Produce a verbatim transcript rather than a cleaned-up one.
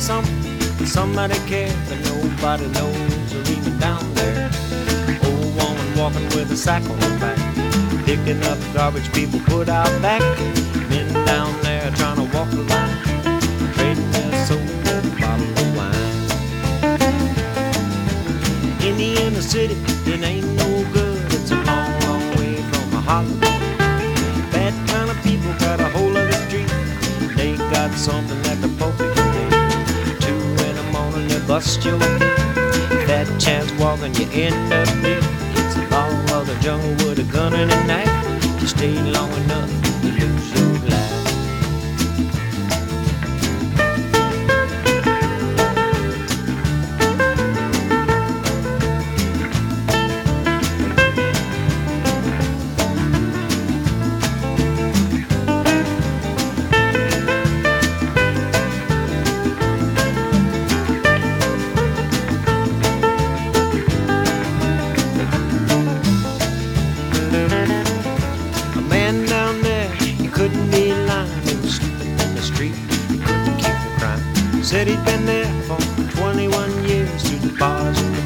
something, somebody cares, but nobody knows or even down there. Old woman walking with a sack on her back, picking up garbage people put out back. Men down there trying to walk the line, trading their soul for a bottle of wine. In the inner city, it ain't no good. It's a long, long way from a Hollywood. Bad kind of people got a hold of the street. They got something that the Pope can do. Two in the morning, they bust your feet. That chance walking, you end up dead. It's the law of the jungle with a gun and a knife. You stay long enough, you lose your life. Said he'd been there for twenty-one years through the bars and the